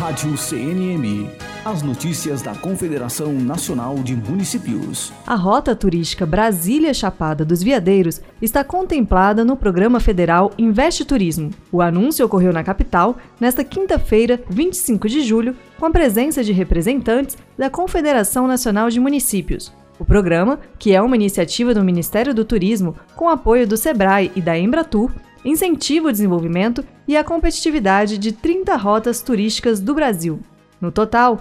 Rádio CNM. As notícias da Confederação Nacional de Municípios. A Rota Turística Brasília-Chapada dos Veadeiros está contemplada no Programa Federal Investe Turismo. O anúncio ocorreu na capital nesta quinta-feira, 25 de julho, com a presença de representantes da Confederação Nacional de Municípios. O programa, que é uma iniciativa do Ministério do Turismo com apoio do SEBRAE e da Embratur, incentiva o desenvolvimento e a competitividade de 30 rotas turísticas do Brasil. No total,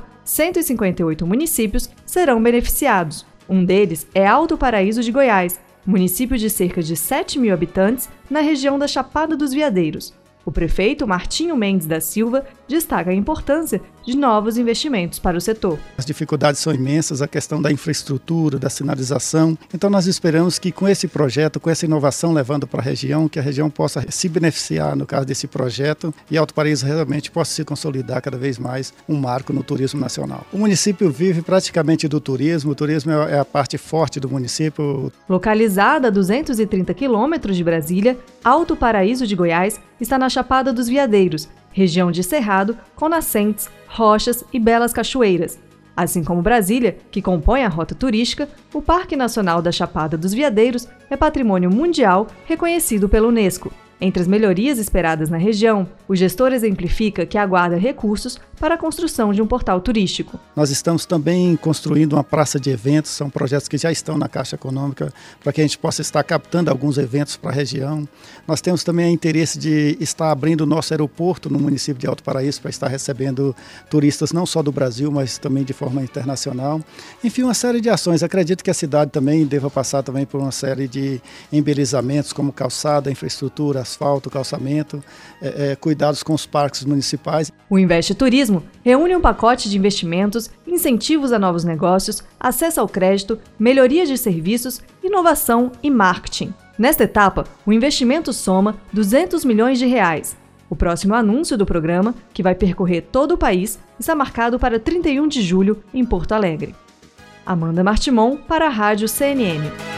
158 municípios serão beneficiados. Um deles é Alto Paraíso de Goiás, município de cerca de 7 mil habitantes na região da Chapada dos Veadeiros. O prefeito Martinho Mendes da Silva destaca a importância de novos investimentos para o setor. As dificuldades são imensas, a questão da infraestrutura, da sinalização. Então nós esperamos que com esse projeto, com essa inovação levando para a região, que a região possa se beneficiar no caso desse projeto e Alto Paraíso realmente possa se consolidar cada vez mais um marco no turismo nacional. O município vive praticamente do turismo, o turismo é a parte forte do município. Localizada a 230 quilômetros de Brasília, Alto Paraíso de Goiás está na Chapada dos Veadeiros, região de cerrado com nascentes, rochas e belas cachoeiras. Assim como Brasília, que compõe a rota turística, o Parque Nacional da Chapada dos Veadeiros é patrimônio mundial reconhecido pela Unesco. Entre as melhorias esperadas na região, o gestor exemplifica que aguarda recursos para a construção de um portal turístico. Nós estamos também construindo uma praça de eventos, são projetos que já estão na Caixa Econômica, para que a gente possa estar captando alguns eventos para a região. Nós temos também o interesse de estar abrindo o nosso aeroporto no município de Alto Paraíso, para estar recebendo turistas não só do Brasil, mas também de forma internacional. Enfim, uma série de ações. Acredito que a cidade também deva passar também por uma série de embelezamentos, como calçada, infraestrutura, asfalto, calçamento, cuidados com os parques municipais. O Investe Turismo reúne um pacote de investimentos, incentivos a novos negócios, acesso ao crédito, melhoria de serviços, inovação e marketing. Nesta etapa, o investimento soma R$200 milhões. O próximo anúncio do programa, que vai percorrer todo o país, está marcado para 31 de julho em Porto Alegre. Amanda Martimon para a Rádio CNM.